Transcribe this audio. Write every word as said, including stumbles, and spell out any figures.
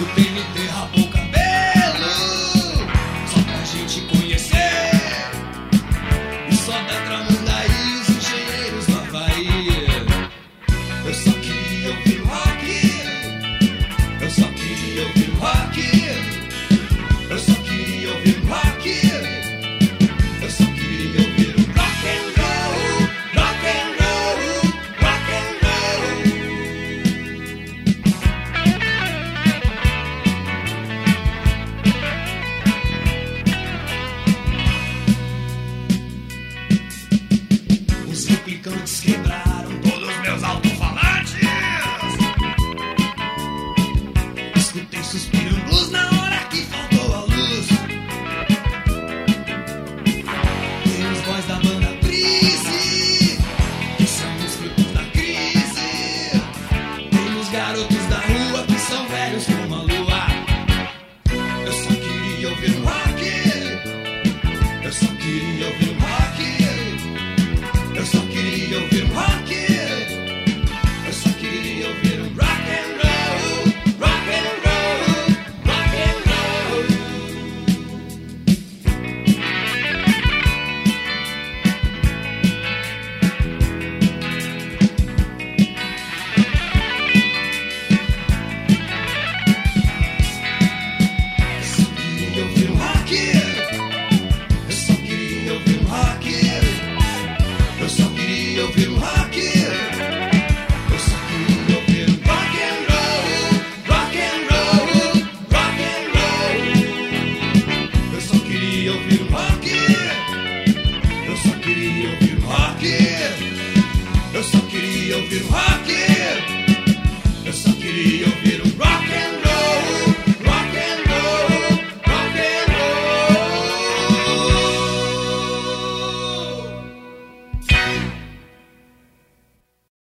T N T rapou o cabelo só pra gente conhecer o sol da Tramandaí e os engenheiros do Havaí. Eu só queria ouvir rock, eu só queria ouvir rock, eu só queria ouvir rock, eu só queria ouvir rock and roll, rock and roll, rock and roll. Os replicantes quebraram todos meus alto-falantes. Escutei suspirando blues na hora que faltou a luz. Tem os boys da banda Brise, que são os frutos da crise. Tem os garotos da rua que são velhos como a lua. Eu só queria ouvir um